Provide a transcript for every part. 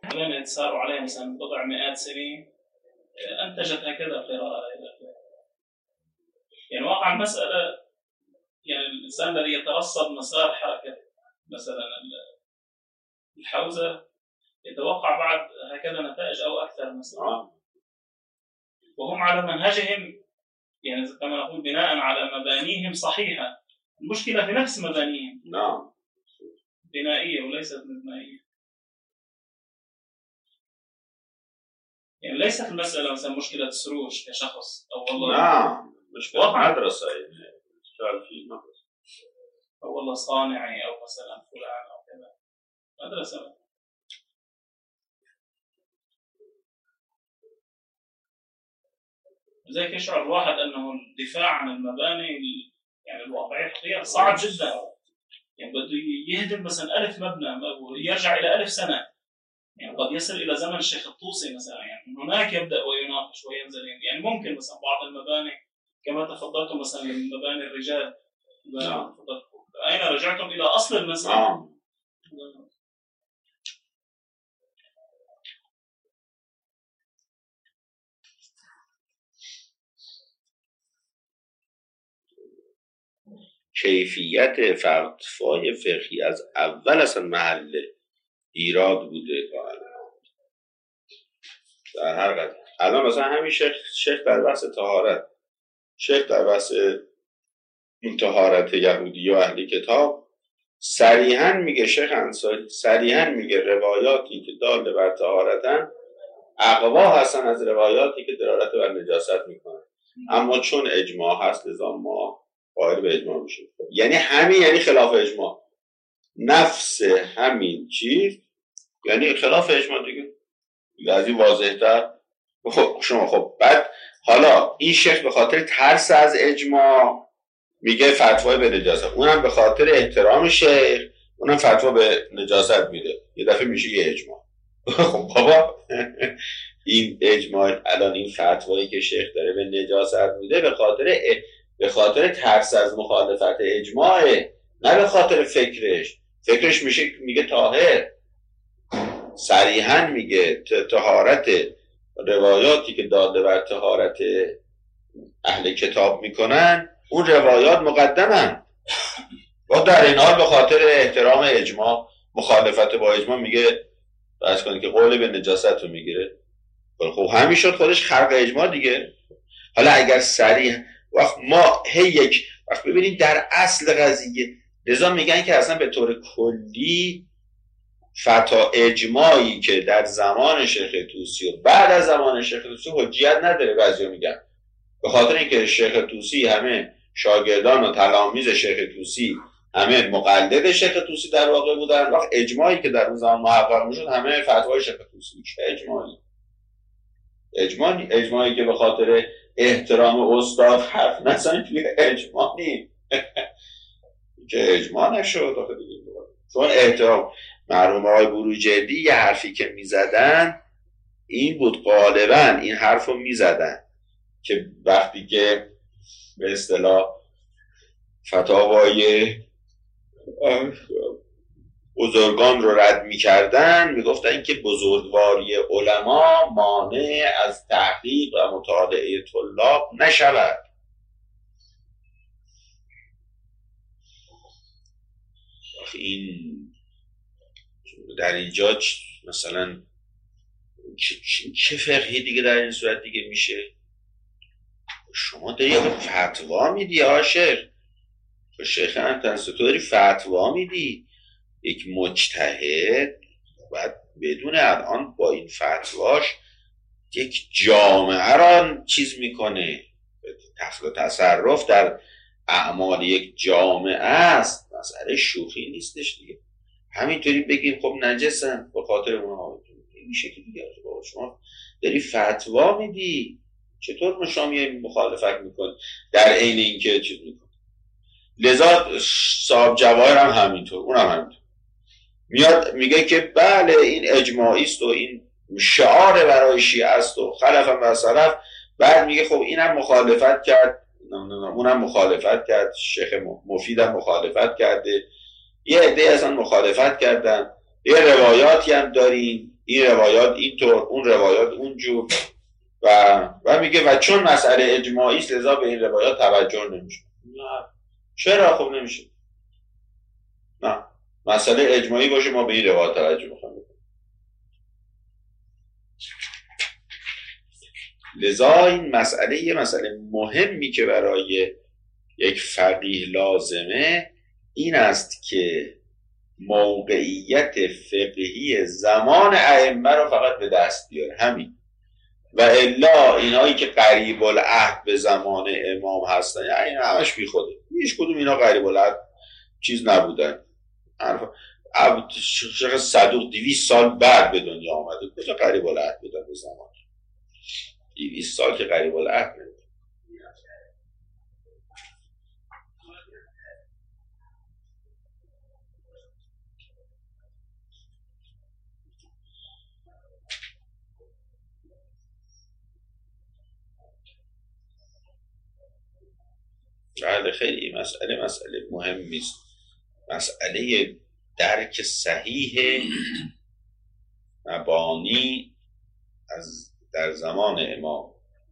لن تسار عليها مثلا بضع مئات سنين أنتجت هكذا قراءة إلى آخره. يعني واقع المسألة يعني الإنسان الذي يترصد مسار حركة مثلا الحوزة يتوقع بعد هكذا نتائج أو أكثر مثلا، وهم على منهجهم يعني كما نقول بناء على مبانيهم صحيحة. المشكلة في نفس مبانيهم نعم بنائية وليست مبنائية. يعني ليست المسألة مثلا مشكلة سروج كشخص أو والله نعم مشكلة مدرسة يعني اشتغل في مدرسة أو والله صانعي أو مثلا فلان أو كذا مدرسة. لذلك يشعر الواحد أنه الدفاع عن المباني يعني الواقعية حقيقة صعب جدا. يعني بده يهدم مثلا 1000 مبنى ويرجع إلى 1000 سنة، يعني قد يصل إلى زمن الشيخ الطوسي مثلا. يعني هناك يبدأ ويناقش وينزل. يعني ممكن مثلا بعض المباني كما تفضلتم مثلا مباني الرجال أين رجعتم إلى أصل المسألة. کیفیت فتوای فقهی از اول اصلا محل ایراد بوده در هر قضیه. الان مثلا همین شیخ در بحث طهارت، شیخ در بحث این طهارت یهودی و اهلی کتاب صریحاً میگه، شیخ انصاری صریحاً میگه روایاتی که دال بر طهارتن اقوا هستن از روایاتی که دلالت بر نجاست میکنن، اما چون اجماع هست لذا ما قائل به اجماع میشیم. یعنی همین یعنی خلاف اجماع، نفس همین چیز یعنی خلاف اجماع دیگه از این واضح‌تر. خب بعد حالا این شیخ به خاطر ترس از اجماع میگه فتوای به نجاست، اونم به خاطر احترام شیخ اونم فتوا به نجاست میده، یه دفعه میشه یه اجماع. خب بابا این اجماع الان این فتوایی که شیخ داره به نجاست میده به خاطر ترس از مخالفت اجماعه، نه به خاطر فکرش میگه طاهر. صریحاً میگه طهارت روایاتی که داده بر طهارت اهل کتاب میکنن اون روایات مقدمن و در این حال به خاطر احترام اجماع مخالفت با اجماع میگه بس کنید که قول به نجاست رو میگیره. خب همین شد خودش خرق اجماع دیگه. حالا اگر صریح وقت ما وقت ببینید در اصل قضیه لذا میگن که اصلا به طور کلی فتا اجماعی که در زمان شیخ طوسی و بعد از زمان شیخ طوسی حجیت نداره. بعضیا میگن به خاطر اینکه شیخ طوسی همه شاگردان و تلامید شیخ طوسی همه مقلد شیخ طوسی در واقع بودن، وقت اجماعی که در اون زمان محقق میشد همه فتوای شیخ طوسی میشه. اجماعی که به خاطر احترام استاد حرف نزنید توی اجماعی که اجماع نشد. چون احترام مرحوم آقای بروجردی یه حرفی که میزدن این بود، غالبا این حرف رو میزدن که وقتی که به اصطلاح فتاوای بزرگان رو رد میکردن میگفتن که بزرگواری علما مانع از تحقیق و مطالعه طلاب نشود. این در اینجا مثلا چه فقهی دیگه در این صورت دیگه میشه؟ شما داری فتوا میدی شیخ انتنسو داری فتوا میدی، یک مجتهد باید بدون الان با این فتواش یک جامعه را چیز میکنه، تصرف در اعمال یک جامعه است، مسئله شوخی نیستش دیگه. همینطوری بگیم خب نجسن به خاطر اونها، این شکلی دیگه شما داری فتوا میدی، چطور شما مخالفت میکنی در عین اینکه چیز میکنی؟ لذا صاحب جواهر هم همینطور، اونم همینطور میاد میگه که بله این اجماعی است و این شعار برای شیعه است و خلفا و سلف. بعد میگه خب اینم مخالفت کرد، اونم مخالفت کرد، شیخ مفیدم مخالفت کرده، یه عده اصلا مخالفت کردن، یه روایاتی هم داریم، این روایات اینطور، اون روایات اونجور و میگه و چون مسئله اجماعی است لذا به این روایات توجه نمیشه. نه چرا؟ خب نمیشه. نه مسئله اجماعی باشه ما به این روایات توجه میکنیم. لذا این مسئله یه مسئله مهمی که برای یک فقیه لازمه این است که موقعیت فقهی زمان ائمه رو فقط به دست بیاره، همین. و الا اینایی که قریب العهد به زمان امام هستن یعنی همش بی خوده، هیچ کدوم اینا قریب العهد چیز نبودن. شیخ صدوق 200 سال بعد به دنیا آمده، کجا قریب العهد بودن به زمان؟ 200 سال که قریب العهد نبود. بله خیلی مسئله مهمی است. مسئله درک صحیح مبانی از در زمان امام،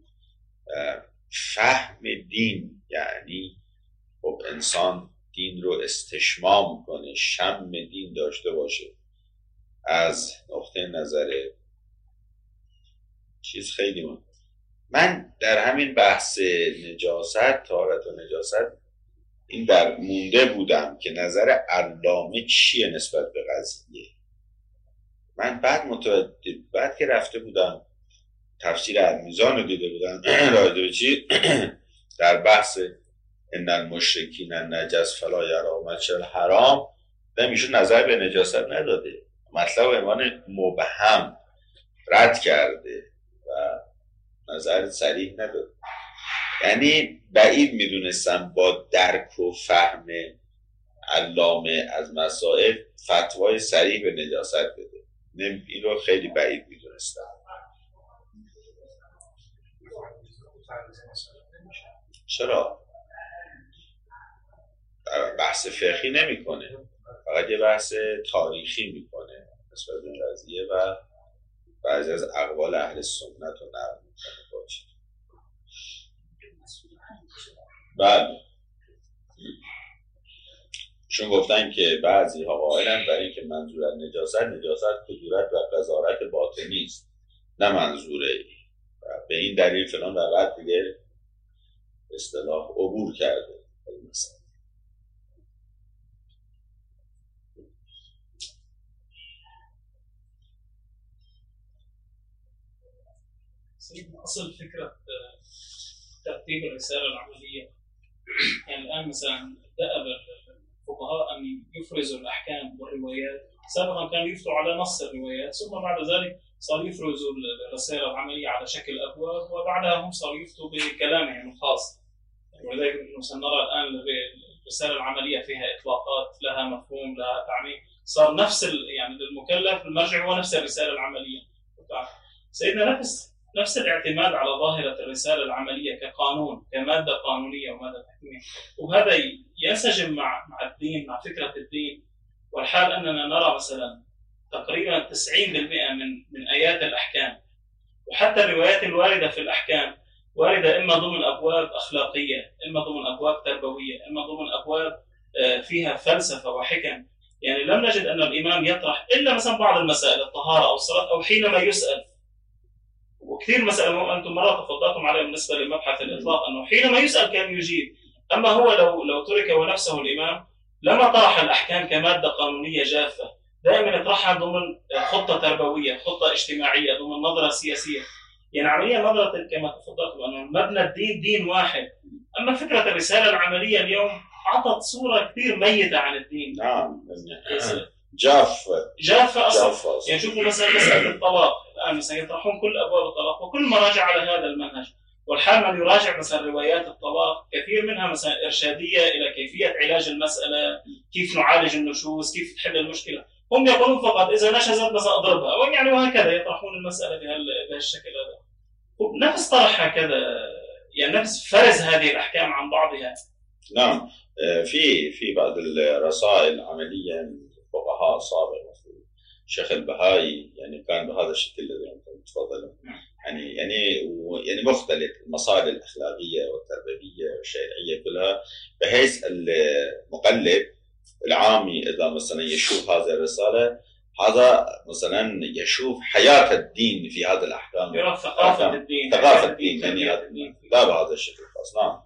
فهم دین، یعنی خب انسان دین رو استشمام کنه، شم دین داشته باشه از نقطه نظر چیز خیلی مهم. من در همین بحث نجاست، طهارت و نجاست، این در مونده بودم که نظر علامه چیه نسبت به قضیه. من بعد که رفته بودم تفسیر المیزان رو دیده بودم راجع به چی در بحث ان المشرکین نجس فلا یرا مشل حرام، نمیشون نظر به نجاست نداده، مطلب ایمان مبهم رد کرده و نظر صریح نداده. یعنی بعید میدونستم با درک و فهم علامه از مسائل فتوای صریح به نجاست بده، این رو خیلی بعید میدونستم. چرا؟ بحث فقهی نمیکنه، فقط یه بحث تاریخی میکنه نسبت به این قضیه و بعضی از اقوال اهل سنت رو نقل میکنه. بله چون گفتن که بعضی ها قائلن برای اینکه منظور از نجاست کدورت و قذارت باطنی است، نه منظوره، به این دلیل فلان و بعد دیگه اصطلاح عبور کرده. أصل فكرة ترتيب الرسالة العملية، يعني الآن مثلا دأب الفقهاء أن يفرزوا الأحكام والروايات. سابقا كانوا يفتوا على نص الروايات، ثم بعد ذلك صار يفرزوا الرسالة العملية على شكل أبواب، وبعدها هم صاروا يفتوا بكلامهم الخاص. ولذلك سنرى الآن الرسالة العملية فيها إطلاقات، لها مفهوم، لها تعميم. صار نفس يعني للمكلف المرجع هو نفس الرسالة العملية. سيدنا نفس الاعتماد على ظاهرة الرسالة العملية كقانون، كمادة قانونية ومادة تحكيمية، وهذا ينسجم مع الدين، مع فكرة الدين. والحال أننا نرى مثلا تقريبا 90% من آيات الأحكام وحتى الروايات الواردة في الأحكام واردة إما ضمن أبواب أخلاقية، إما ضمن أبواب تربوية، إما ضمن أبواب فيها فلسفة وحكم. يعني لم نجد أن الإمام يطرح إلا مثلا بعض المسائل، الطهارة أو الصلاة، أو حينما يسأل. وكثير مسألة أنتم مرة تفضلتم عليها بالنسبة لمبحث الإطلاق، أنه حينما يسأل كان يجيب. أما هو لو ترك ونفسه الإمام لما طرح الأحكام كمادة قانونية جافة، دائما يطرحها ضمن خطة تربوية، خطة اجتماعية، ضمن نظرة سياسية. يعني عمليا نظرة كما تفضلتم أنه مبنى الدين دين واحد. أما فكرة الرسالة العملية اليوم أعطت صورة كثير ميتة عن الدين. نعم جافة أصلا. يعني شوفوا مثلا مسألة الطلاق الآن مثلا يطرحون كل أبواب الطلاق وكل ما راجع على هذا المنهج. والحال من يراجع مثلا روايات الطلاق كثير منها مثلا إرشادية إلى كيفية علاج المسألة، كيف نعالج النشوز، كيف تحل المشكلة. هم يقولون فقط إذا نشزت مثلا أضربها، يعني وهكذا يطرحون المسألة بهالشكل هذا. نفس طرح هكذا، يعني نفس فرز هذه الأحكام عن بعضها. نعم في بعض الرسائل العملية من الفقهاء السابق الشيخ البهائي يعني كان بهذا الشكل الذي أنتم تفضلون، يعني مختلف المصادر الأخلاقية والتربوية والشرعية كلها، بحيث المقلب العامي إذا مثلا يشوف هذه الرسالة، هذا مثلا يشوف حياة الدين في هذا الأحكام، يرى ثقافة الدين، ثقافة الدين يعني لا بهذا الشكل الخاص. نعم،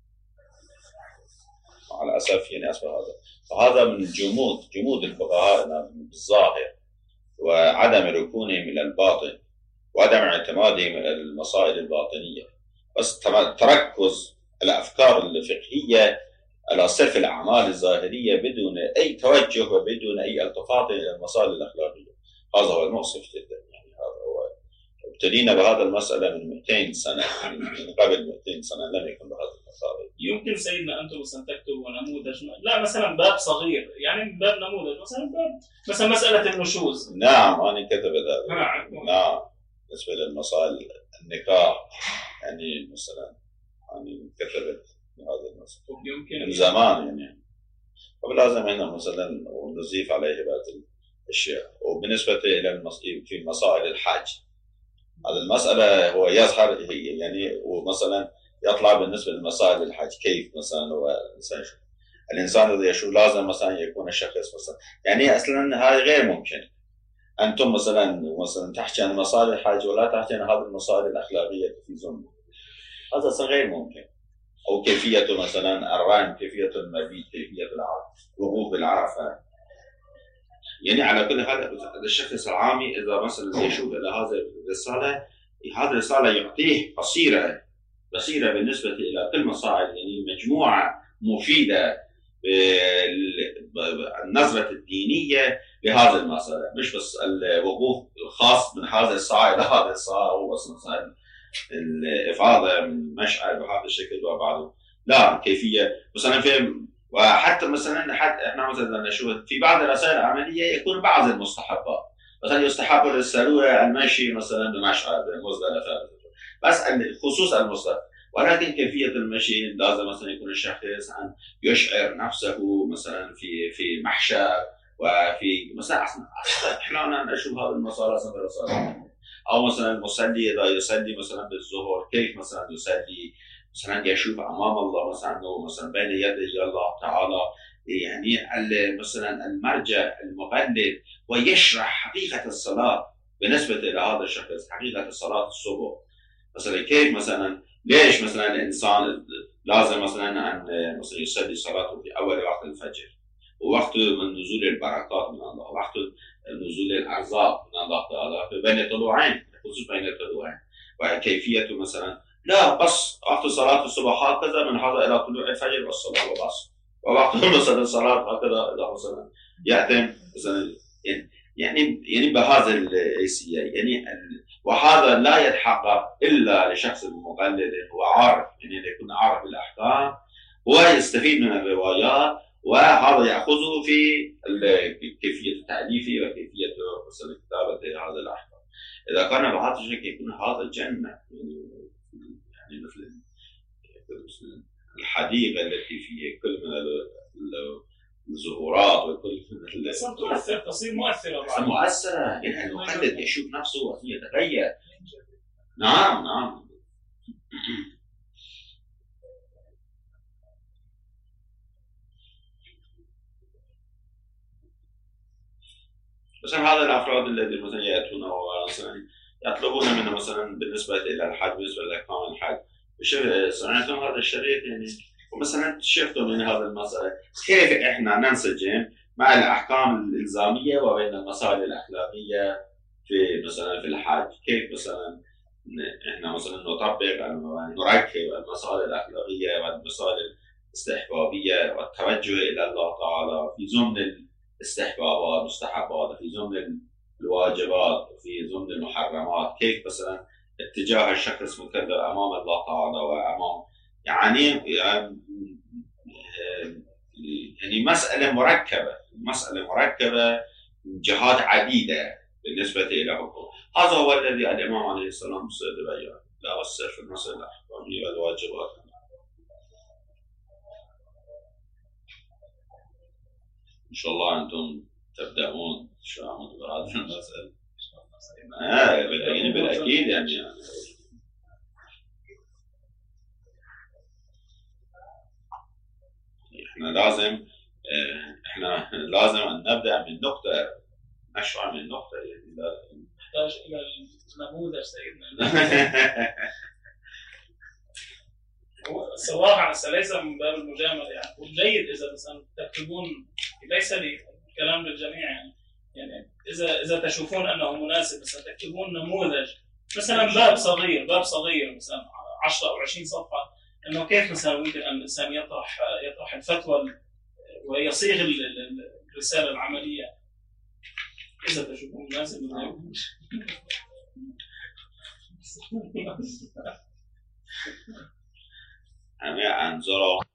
مع الأسف يعني أسباب هذا، فهذا من جمود الفقهاء بالظاهر، وعدم ركونهم إلى الباطن، وعدم اعتمادهم إلى المسائل الباطنية، بس تركز الأفكار الفقهية على صرف الأعمال الظاهرية بدون أي توجه وبدون أي التفاط إلى المسائل الأخلاقية. هذا هو المؤسف جدا. يعني هذا هو، ابتلينا بهذا المسألة من 200 سنة، من قبل 200 سنة لم يكن بهذا المسألة. يمكن سيدنا أنتم مثلا تكتبوا نموذج، لا مثلا باب صغير، يعني من باب نموذج، مثلا باب مثلا مسألة النشوز. نعم، أنا كتبت هذا. نعم، بالنسبة للمسائل النكاح، يعني مثلا أنا كتبت هذا المسألة يمكن من زمان يعني، ولازم هنا مثلا نضيف عليه بعض الأشياء. وبالنسبة إلى في مسائل الحج، هذه المسألة هو يظهر يعني، ومثلا يطلع بالنسبة لمسائل الحج كيف مثلا هو الإنسان الذي يشوف لازم مثلا يكون الشخص مثلا، يعني أصلا هذا غير ممكن. أنتم مثلا تحكي عن مسائل الحج ولا تحكي عن هذه المسائل الأخلاقية في زمن، هذا أصلا غير ممكن. أو كيفية مثلا الرمي، كيفية المبيت، كيفية الوقوف بالعرفة. يعني على كل هذا الشخص العامي إذا مثلا يشوف إلى هذه الرسالة، هذه الرسالة يعطيه بصيرة بالنسبة إلى كل مسائل، يعني مجموعة مفيدة بالنظرة الدينية لهذه المسألة، مش بس الوقوف الخاص من هذه الساعة إلى هذه الساعة، أو مثلا الإفاضة من مشعر بهذا الشكل وبعضه، لا، كيفية مثلا في، وحتى مثلا احنا مثلا نشوف في بعض الرسائل العملية يكون بعض المستحبات، مثلا يستحب للسروة المشي مثلا بمشعر بمزدلفة، بس خصوص المستحب، ولكن كيفية المشي لازم مثلا يكون الشخص أن يشعر نفسه مثلا في محشر، وفي مثلا احيانا نشوف هذه المسألة أو مثلا المصلي إذا يصلي مثلا بالظهر كيف مثلا يصلي، مثلا يشوف أمام الله مثلا أنه مثلا بين يدي الله تعالى، يعني مثلا المرجع المقلد، ويشرح حقيقة الصلاة بالنسبة إلى هذا الشخص، حقيقة الصلاة الصبح مثلا كيف مثلا، ليش مثلا الإنسان لازم مثلا أن مثلا يصلي صلاته في أول وقت الفجر، ووقت من نزول البركات من الله، وقت نزول الأرزاق من الله تعالى بين طلوعين، خصوصا بين الطلوعين، وكيفية مثلا لا بس وقت صلاة الصبح هكذا من هذا إلى طلوع الفجر والصلاة وبس، ووقت مثلا الصلاة هكذا إلى مثلا يأتم مثلا، يعني بهذا الحيثية يعني. وهذا لا يتحقق إلا لشخص مقلد هو عارف، يعني يكون عارف بالأحكام، ويستفيد من الروايات، وهذا يأخذه في كيفية تأليفه وكيفية مثلا كتابة هذا الأحكام. إذا كان بهذا الشكل يكون هذا جنة، يعني مثل الحديقة التي فيها كل من الزهورات وكل من تؤثر، تصير مؤثرة، يعني المقلد يشوف نفسه ويتغير. نعم. مثلا هذا الافراد الذين مثلا ياتون ومثلا يطلبون منا مثلا بالنسبه الى الحج، بالنسبه لاحكام الحج، سمعتم هذا الشريط يعني، ومثلا شفتوا من هذا المساله كيف احنا ننسجم مع الاحكام الالزاميه وبين المسائل الاخلاقيه في مثلا في الحج، كيف مثلا احنا مثلا نطبق نركب المسائل الاخلاقيه والمسائل الاستحبابيه والتوجه الى الله تعالى في ضمن الاستحبابات والمستحبات، في ضمن الواجبات، في ضمن المحرمات، كيف مثلا اتجاه الشخص مكلف امام الله تعالى وامام، يعني مساله مركبه من جهات عديده بالنسبه الى حكم. هذا هو الذي الامام عليه السلام بيان، لا والسر في المسائل الاحكاميه والواجبات. ان شاء الله انتم تبدأون شو يعني بالأكيد يعني احنا لازم أن نبدأ من نقطة، نشرع من نقطة، يعني نحتاج إلى النموذج سيدنا. الصراحة ليس من باب المجاملة، يعني والجيد إذا مثلا تكتبون، ليس لي الكلام للجميع، يعني إذا تشوفون أنه مناسب مثلا تكتبون نموذج، مثلا باب صغير مثلا 10 أو 20 صفحة، أنه كيف مثلا ممكن أن الإنسان يطرح الفتوى ويصيغ الرسالة العملية، إذا تشوفون مناسب. همه انظار